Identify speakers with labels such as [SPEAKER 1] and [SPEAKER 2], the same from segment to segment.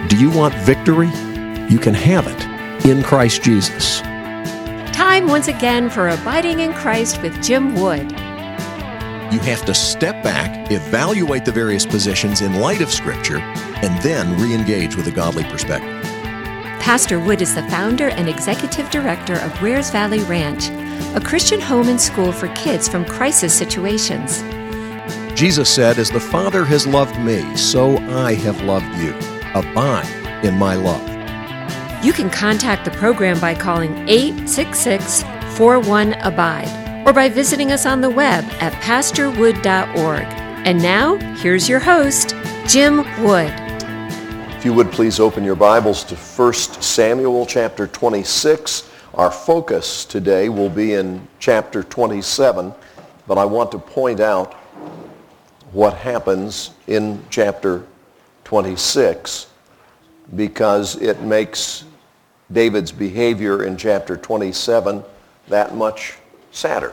[SPEAKER 1] Do you want victory? You can have it in Christ Jesus.
[SPEAKER 2] Time once again for Abiding in Christ with Jim Wood.
[SPEAKER 1] You have to step back, evaluate the various positions in light of Scripture, and then re-engage with a godly perspective.
[SPEAKER 2] Pastor Wood is the founder and executive director of Wares Valley Ranch, a Christian home and school for kids from crisis situations.
[SPEAKER 1] Jesus said, "As the Father has loved me, so I have loved you. Abide in my love."
[SPEAKER 2] You can contact the program by calling 866-41-ABIDE or by visiting us on the web at pastorwood.org. And now, here's your host, Jim Wood.
[SPEAKER 3] If you would please open your Bibles to 1 Samuel chapter 26. Our focus today will be in chapter 27, but I want to point out what happens in chapter 26 because it makes David's behavior in chapter 27 that much sadder.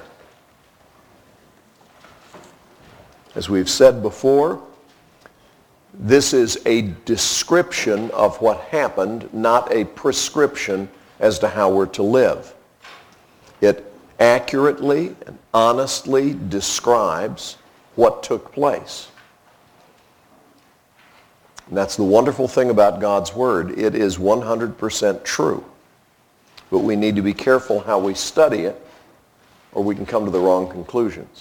[SPEAKER 3] As we've said before, this is a description of what happened, not a prescription as to how we're to live. It accurately and honestly describes what took place. And that's the wonderful thing about God's Word. It is 100% true. But we need to be careful how we study it, or we can come to the wrong conclusions.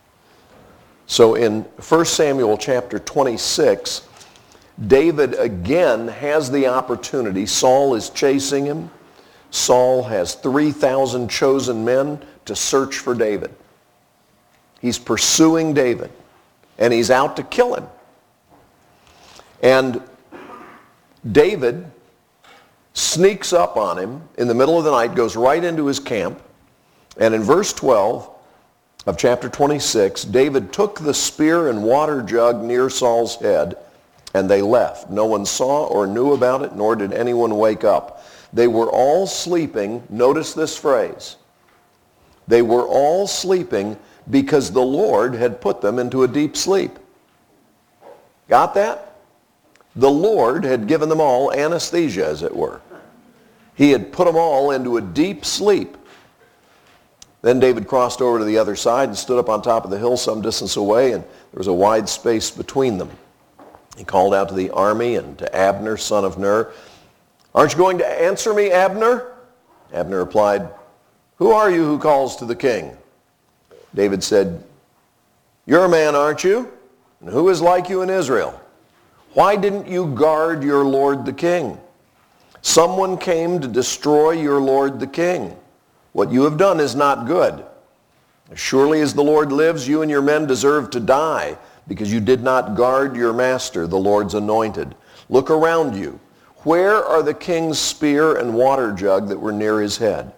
[SPEAKER 3] So in 1 Samuel chapter 26, David again has the opportunity. Saul is chasing him. Saul has 3,000 chosen men to search for David. He's pursuing David, and he's out to kill him. And David sneaks up on him in the middle of the night, goes right into his camp, and in verse 12 of chapter 26, David took the spear and water jug near Saul's head, and they left. No one saw or knew about it, nor did anyone wake up. They were all sleeping. Notice this phrase. They were all sleeping because the Lord had put them into a deep sleep. Got that? The Lord had given them all anesthesia, as it were. He had put them all into a deep sleep. Then David crossed over to the other side and stood up on top of the hill some distance away, and there was a wide space between them. He called out to the army and to Abner, son of Ner, "Aren't you going to answer me, Abner?" Abner replied, "Who are you who calls to the king?" David said, "You're a man, aren't you? And who is like you in Israel? Why didn't you guard your lord the king? Someone came to destroy your lord the king. What you have done is not good. As surely as the Lord lives, you and your men deserve to die because you did not guard your master, the Lord's anointed. Look around you. Where are the king's spear and water jug that were near his head?"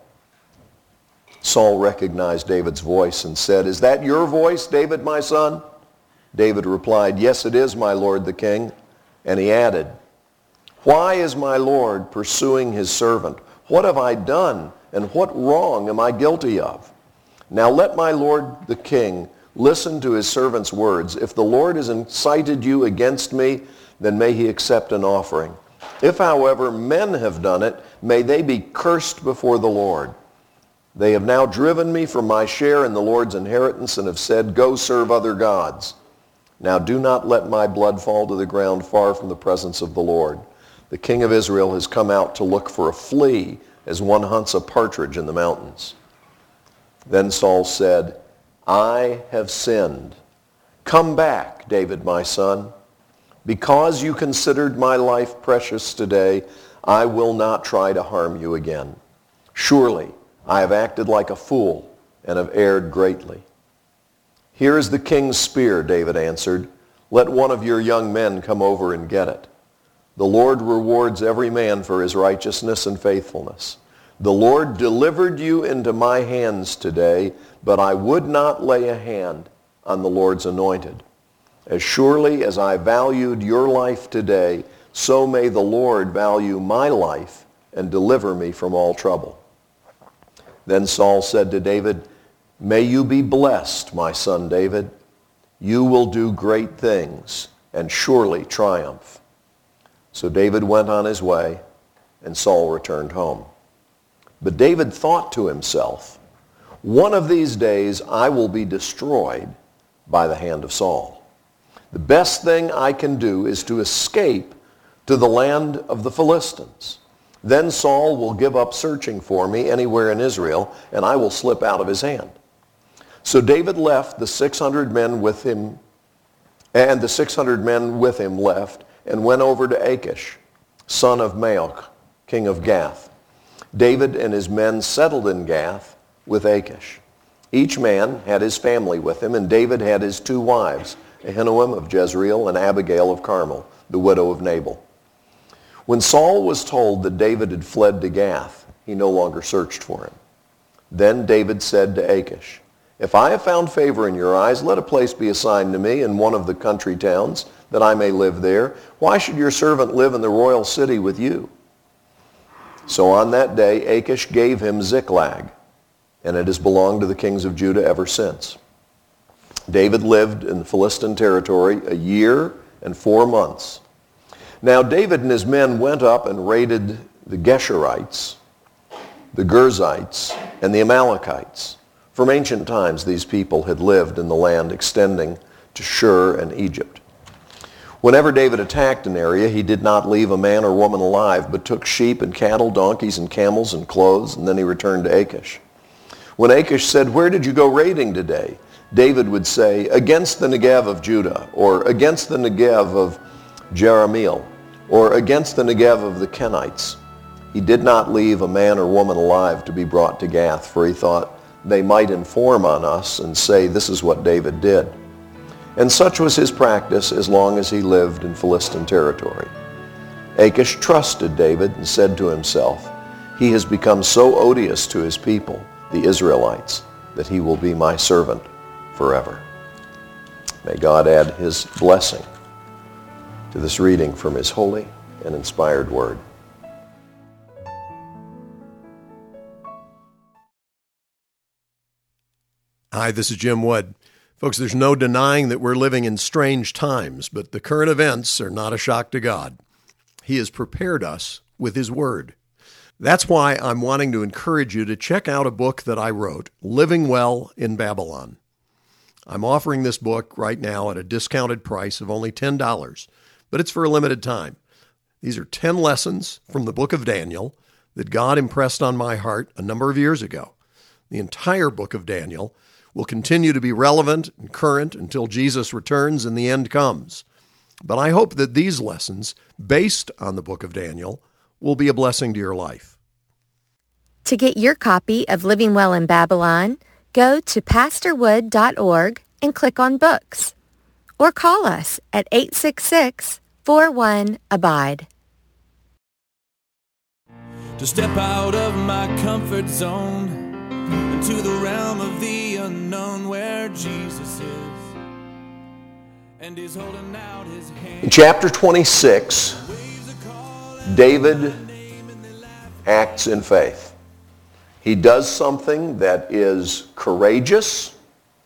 [SPEAKER 3] Saul recognized David's voice and said, "Is that your voice, David, my son?" David replied, "Yes, it is, my lord the king." And he added, "Why is my lord pursuing his servant? What have I done, and what wrong am I guilty of? Now let my lord the king listen to his servant's words. If the Lord has incited you against me, then may he accept an offering. If, however, men have done it, may they be cursed before the Lord. They have now driven me from my share in the Lord's inheritance and have said, 'Go serve other gods.' Now do not let my blood fall to the ground far from the presence of the Lord. The king of Israel has come out to look for a flea as one hunts a partridge in the mountains." Then Saul said, "I have sinned. Come back, David, my son. Because you considered my life precious today, I will not try to harm you again. Surely I have acted like a fool and have erred greatly." "Here is the king's spear," David answered. "Let one of your young men come over and get it. The Lord rewards every man for his righteousness and faithfulness. The Lord delivered you into my hands today, but I would not lay a hand on the Lord's anointed. As surely as I valued your life today, so may the Lord value my life and deliver me from all trouble." Then Saul said to David, "May you be blessed, my son David. You will do great things and surely triumph." So David went on his way, and Saul returned home. But David thought to himself, one of these days I will be destroyed by the hand of Saul. The best thing I can do is to escape to the land of the Philistines. Then Saul will give up searching for me anywhere in Israel, and I will slip out of his hand. So David left the 600 men with him, and the 600 men with him left, and went over to Achish, son of Maoch, king of Gath. David and his men settled in Gath with Achish. Each man had his family with him, and David had his 2 wives, Ahinoam of Jezreel and Abigail of Carmel, the widow of Nabal. When Saul was told that David had fled to Gath, he no longer searched for him. Then David said to Achish, if I have found favor in your eyes, let a place be assigned to me in one of the country towns, that I may live there. Why should your servant live in the royal city with you? So on that day Achish gave him Ziklag, and it has belonged to the kings of Judah ever since. David lived in the Philistine territory 1 year and 4 months. Now David and his men went up and raided the Geshurites, the Girzites, and the Amalekites. From ancient times these people had lived in the land extending to Shur and Egypt. Whenever David attacked an area, he did not leave a man or woman alive, but took sheep and cattle, donkeys and camels and clothes, and then he returned to Achish. When Achish said, where did you go raiding today? David would say, against the Negev of Judah, or against the Negev of Jerahmeel, or against the Negev of the Kenites. He did not leave a man or woman alive to be brought to Gath, for he thought they might inform on us and say, this is what David did. And such was his practice as long as he lived in Philistine territory. Achish trusted David and said to himself, he has become so odious to his people, the Israelites, that he will be my servant forever. May God add his blessing to this reading from his holy and inspired word.
[SPEAKER 1] Hi, this is Jim Wood. Folks, there's no denying that we're living in strange times, but the current events are not a shock to God. He has prepared us with his word. That's why I'm wanting to encourage you to check out a book that I wrote, Living Well in Babylon. I'm offering this book right now at a discounted price of only $10, but it's for a limited time. These are 10 lessons from the book of Daniel that God impressed on my heart a number of years ago. The entire book of Daniel will continue to be relevant and current until Jesus returns and the end comes. But I hope that these lessons, based on the book of Daniel, will be a blessing to your life.
[SPEAKER 2] To get your copy of Living Well in Babylon, go to pastorwood.org and click on Books. Or call us at 866-41-ABIDE.
[SPEAKER 4] To step out of my comfort zone into the realm of the unknown where Jesus is and he's holding out his hand.
[SPEAKER 3] In chapter 26, David acts in faith. He does something that is courageous,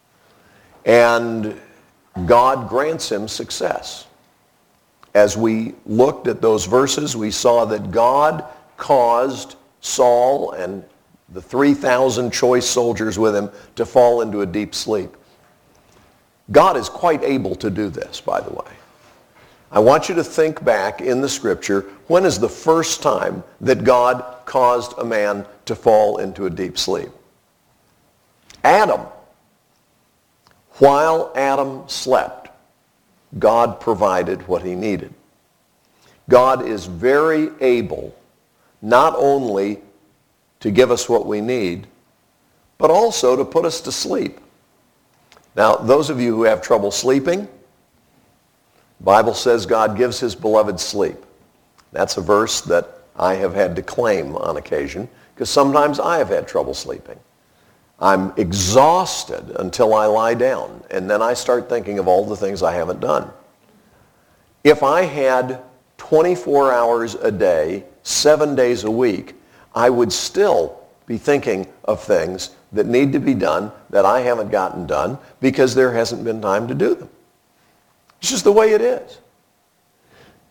[SPEAKER 3] and God grants him success. As we looked at those verses, we saw that God caused Saul and the 3,000 choice soldiers with him to fall into a deep sleep. God is quite able to do this, by the way. I want you to think back in the scripture, when is the first time that God caused a man to fall into a deep sleep? Adam. While Adam slept, God provided what he needed. God is very able not only to give us what we need, but also to put us to sleep. Now, those of you who have trouble sleeping, the Bible says God gives his beloved sleep. That's a verse that I have had to claim on occasion, because sometimes I have had trouble sleeping. I'm exhausted until I lie down, and then I start thinking of all the things I haven't done. If I had 24 hours a day, 7 days a week, I would still be thinking of things that need to be done that I haven't gotten done because there hasn't been time to do them. It's just the way it is.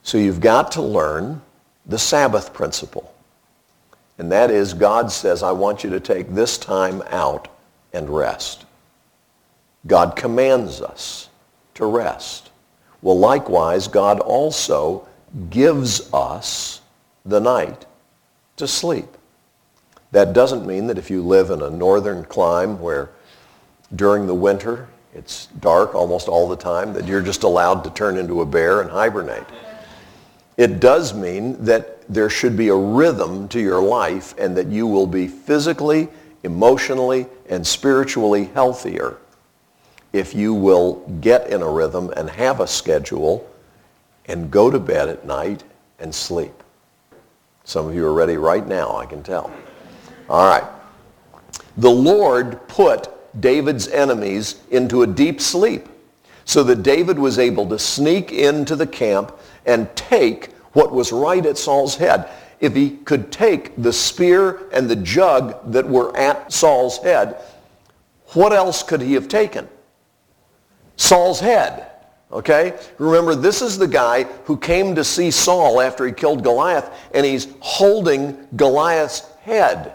[SPEAKER 3] So you've got to learn the Sabbath principle. And that is, God says, I want you to take this time out and rest. God commands us to rest. Well, likewise, God also gives us the night to sleep. That doesn't mean that if you live in a northern clime where during the winter it's dark almost all the time, that you're just allowed to turn into a bear and hibernate. It does mean that there should be a rhythm to your life and that you will be physically, emotionally, and spiritually healthier if you will get in a rhythm and have a schedule and go to bed at night and sleep. Some of you are ready right now, I can tell. All right. The Lord put David's enemies into a deep sleep so that David was able to sneak into the camp and take what was right at Saul's head. If he could take the spear and the jug that were at Saul's head, what else could he have taken? Saul's head. Okay? Remember, this is the guy who came to see Saul after he killed Goliath, and he's holding Goliath's head.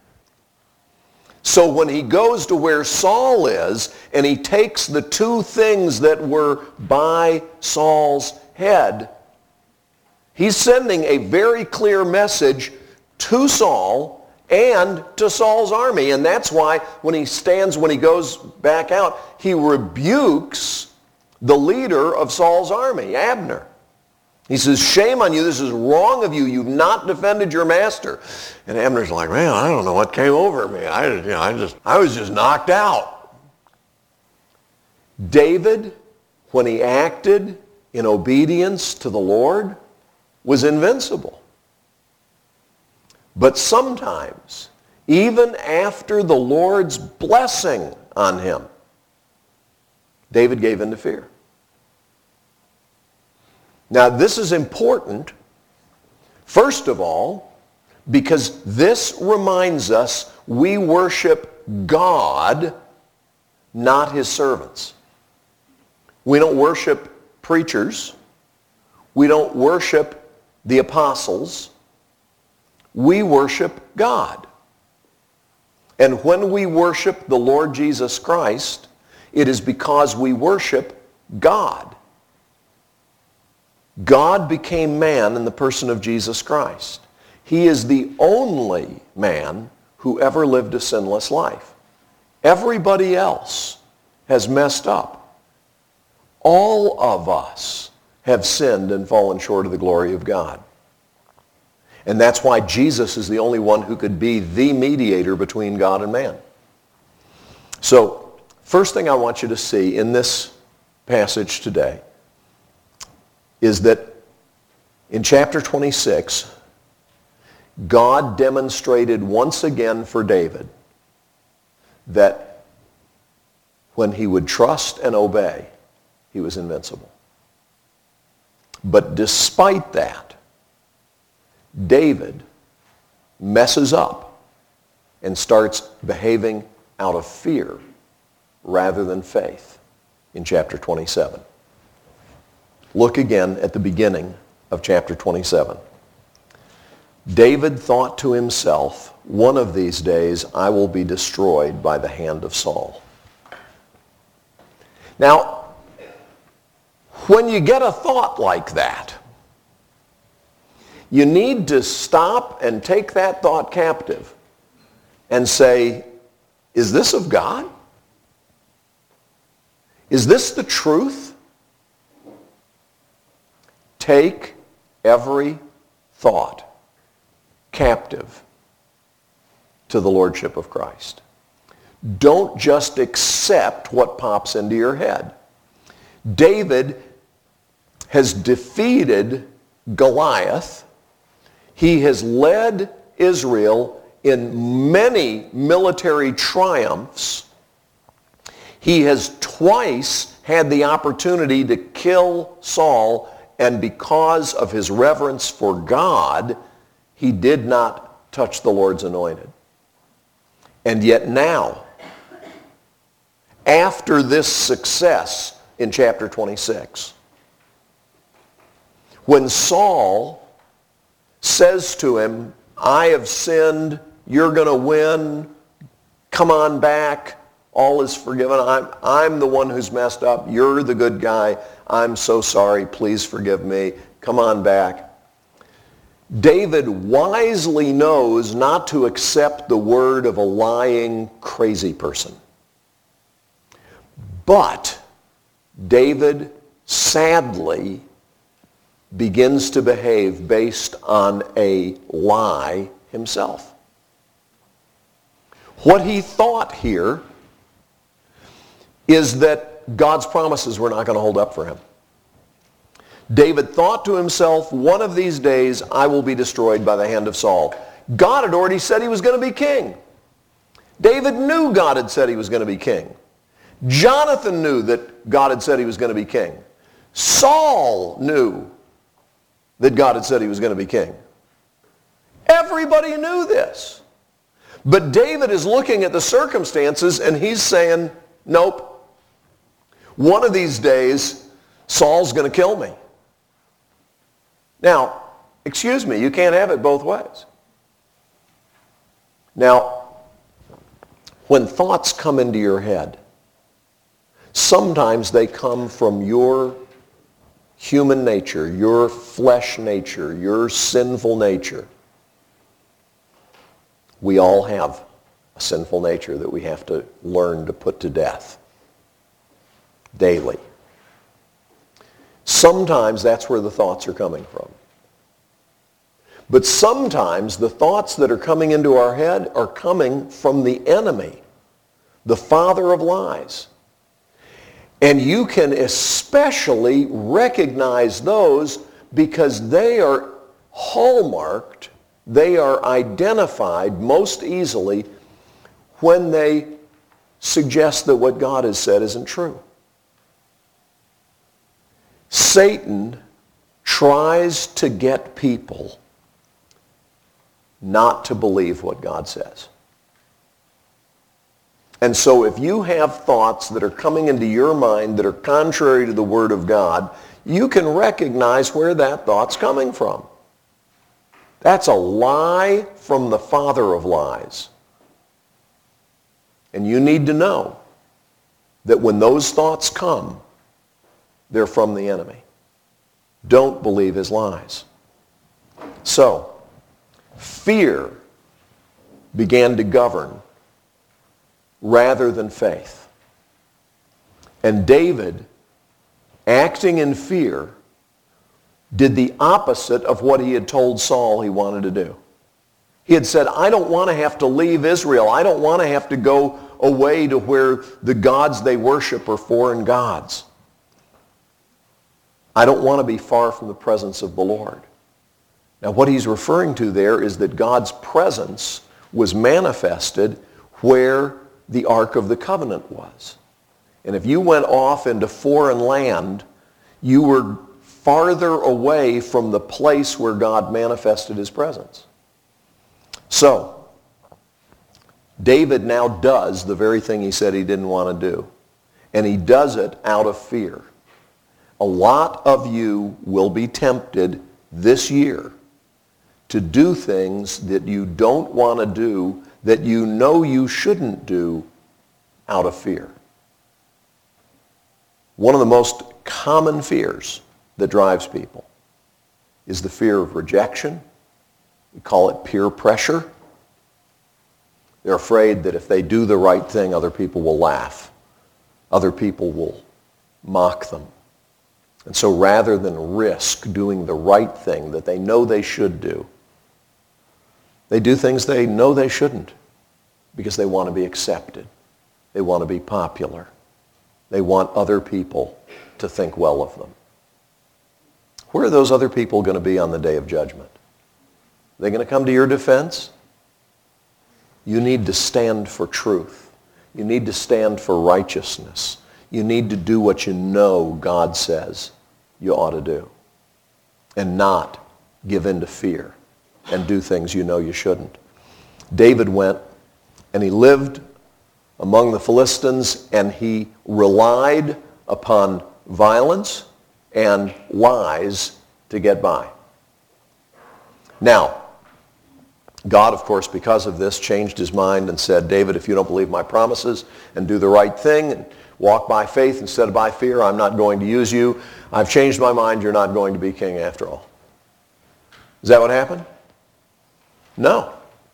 [SPEAKER 3] So when he goes to where Saul is, and he takes the two things that were by Saul's head, he's sending a very clear message to Saul and to Saul's army. And that's why when he goes back out, he rebukes the leader of Saul's army, Abner. He says, shame on you, this is wrong of you, you've not defended your master. And Abner's like, man, I don't know what came over me. I was just knocked out. David, when he acted in obedience to the Lord, was invincible. But sometimes, even after the Lord's blessing on him, David gave in to fear. Now, this is important, first of all, because this reminds us we worship God, not his servants. We don't worship preachers. We don't worship the apostles. We worship God. And when we worship the Lord Jesus Christ, it is because we worship God. God became man in the person of Jesus Christ. He is the only man who ever lived a sinless life. Everybody else has messed up. All of us have sinned and fallen short of the glory of God. And that's why Jesus is the only one who could be the mediator between God and man. So, first thing I want you to see in this passage today is that in chapter 26, God demonstrated once again for David that when he would trust and obey, he was invincible. But despite that, David messes up and starts behaving out of fear rather than faith in chapter 27. Look again at the beginning of chapter 27. David thought to himself, one of these days I will be destroyed by the hand of Saul. Now, when you get a thought like that, you need to stop and take that thought captive and say, is this of God? Is this the truth? Take every thought captive to the Lordship of Christ. Don't just accept what pops into your head. David has defeated Goliath. He has led Israel in many military triumphs. He has twice had the opportunity to kill Saul, and because of his reverence for God, he did not touch the Lord's anointed. And yet now, after this success in chapter 26, When Saul says to him, I have sinned, you're going to win, come on back, all is forgiven, I'm the one who's messed up, you're the good guy, I'm so sorry, please forgive me, come on back. David wisely knows not to accept the word of a lying, crazy person. But David sadly begins to behave based on a lie himself. What he thought here is that God's promises were not going to hold up for him. David thought to himself, one of these days I will be destroyed by the hand of Saul. God had already said he was going to be king. David knew God had said he was going to be king. Jonathan knew that God had said he was going to be king. Saul knew that God had said he was going to be king. Everybody knew this. But David is looking at the circumstances and he's saying, nope. One of these days, Saul's going to kill me. Now, excuse me, you can't have it both ways. Now, when thoughts come into your head, sometimes they come from your human nature, your flesh nature, your sinful nature. We all have a sinful nature that we have to learn to put to death daily. Sometimes that's where the thoughts are coming from. But sometimes the thoughts that are coming into our head are coming from the enemy, the father of lies. And you can especially recognize those because they are hallmarked, they are identified most easily when they suggest that what God has said isn't true. Satan tries to get people not to believe what God says. And so if you have thoughts that are coming into your mind that are contrary to the Word of God, you can recognize where that thought's coming from. That's a lie from the father of lies. And you need to know that when those thoughts come, they're from the enemy. Don't believe his lies. So, fear began to govern rather than faith. And David, acting in fear, did the opposite of what he had told Saul he wanted to do. He had said, I don't want to have to leave Israel. I don't want to have to go away to where the gods they worship are foreign gods. I don't want to be far from the presence of the Lord. Now what he's referring to there is that God's presence was manifested where the Ark of the Covenant was. And if you went off into foreign land, you were farther away from the place where God manifested his presence. So, David now does the very thing he said he didn't want to do. And he does it out of fear. A lot of you will be tempted this year to do things that you don't want to do, that you know you shouldn't do out of fear. One of the most common fears that drives people is the fear of rejection. We call it peer pressure. They're afraid that if they do the right thing, other people will laugh. Other people will mock them. And so rather than risk doing the right thing that they know they should do, they do things they know they shouldn't because they want to be accepted. They want to be popular. They want other people to think well of them. Where are those other people going to be on the day of judgment? Are they going to come to your defense? You need to stand for truth. You need to stand for righteousness. You need to do what you know God says you ought to do and not give in to fear and do things you know you shouldn't. David went and he lived among the Philistines and he relied upon violence and lies to get by. Now, God, of course, because of this, changed his mind and said, David, if you don't believe my promises and do the right thing and walk by faith instead of by fear, I'm not going to use you. I've changed my mind. You're not going to be king after all. Is that what happened? No.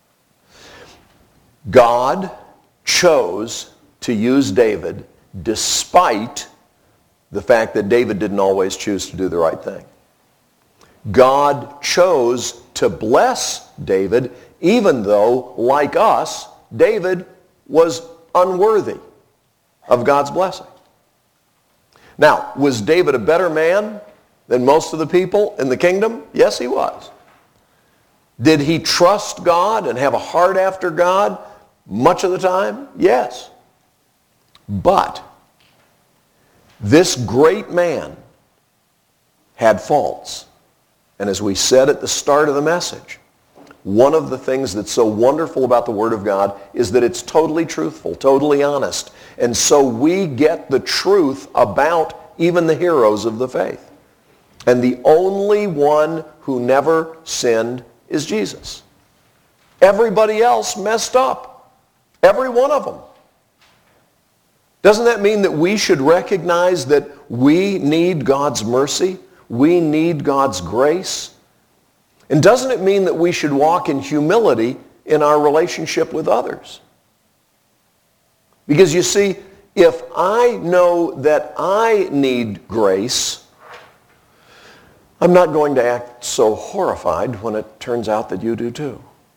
[SPEAKER 3] God chose to use David despite the fact that David didn't always choose to do the right thing. God chose to bless David even though, like us, David was unworthy of God's blessing. Now, was David a better man than most of the people in the kingdom? Yes, he was. Did he trust God and have a heart after God much of the time? Yes. But this great man had faults. And as we said at the start of the message, one of the things that's so wonderful about the Word of God is that it's totally truthful, totally honest. And so we get the truth about even the heroes of the faith. And the only one who never sinned is Jesus. Everybody else messed up. Every one of them. Doesn't that mean that we should recognize that we need God's mercy? We need God's grace? And doesn't it mean that we should walk in humility in our relationship with others? Because you see, if I know that I need grace, I'm not going to act so horrified when it turns out that you do too.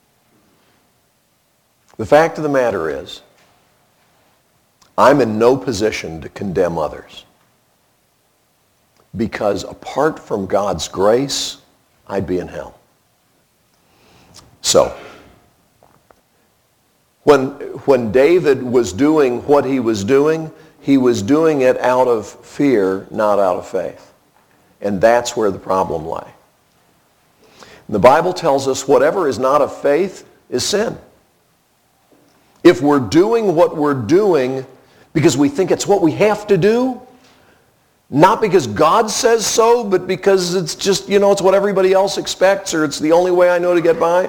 [SPEAKER 3] The fact of the matter is, I'm in no position to condemn others. Because apart from God's grace, I'd be in hell. So, when David was doing what he was doing it out of fear, not out of faith. And that's where the problem lay. The Bible tells us whatever is not of faith is sin. If we're doing what we're doing because we think it's what we have to do, not because God says so, but because it's just, it's what everybody else expects, or it's the only way I know to get by.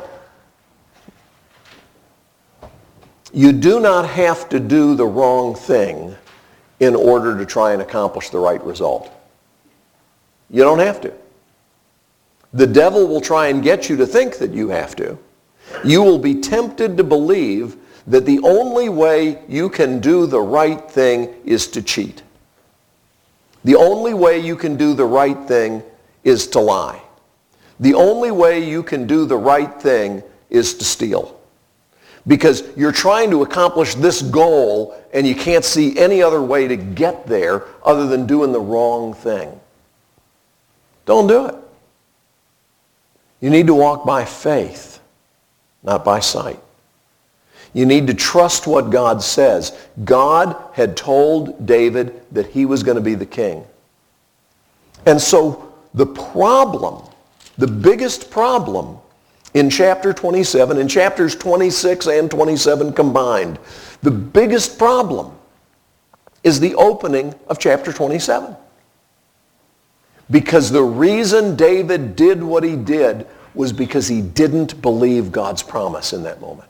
[SPEAKER 3] You do not have to do the wrong thing in order to try and accomplish the right result. You don't have to. The devil will try and get you to think that you have to. You will be tempted to believe that the only way you can do the right thing is to cheat. The only way you can do the right thing is to lie. The only way you can do the right thing is to steal. Because you're trying to accomplish this goal and you can't see any other way to get there other than doing the wrong thing. Don't do it. You need to walk by faith, not by sight. You need to trust what God says. God had told David that he was going to be the king. And so the problem, the biggest problem in chapter 27, in chapters 26 and 27 combined, the biggest problem is the opening of chapter 27. Because the reason David did what he did was because he didn't believe God's promise in that moment.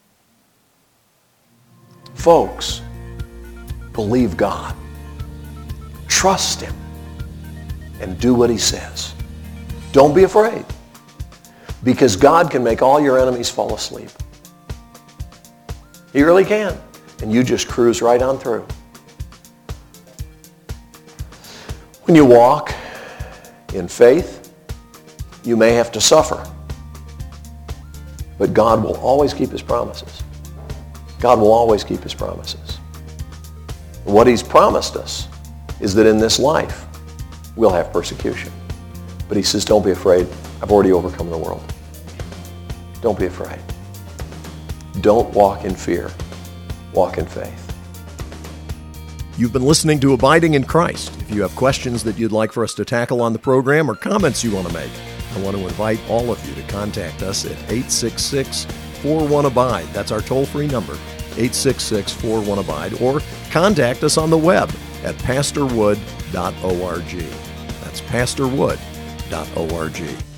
[SPEAKER 3] Folks, believe God. Trust him. And do what he says. Don't be afraid. Because God can make all your enemies fall asleep. He really can. And you just cruise right on through. When you walk in faith, you may have to suffer. But God will always keep his promises. God will always keep his promises. What he's promised us is that in this life, we'll have persecution. But he says, don't be afraid. I've already overcome the world. Don't be afraid. Don't walk in fear. Walk in faith.
[SPEAKER 1] You've been listening to Abiding in Christ. If you have questions that you'd like for us to tackle on the program or comments you want to make, I want to invite all of you to contact us at 866-41-ABIDE. That's our toll-free number, 866-41-ABIDE. Or contact us on the web at pastorwood.org. That's pastorwood.org. pastorwood.org.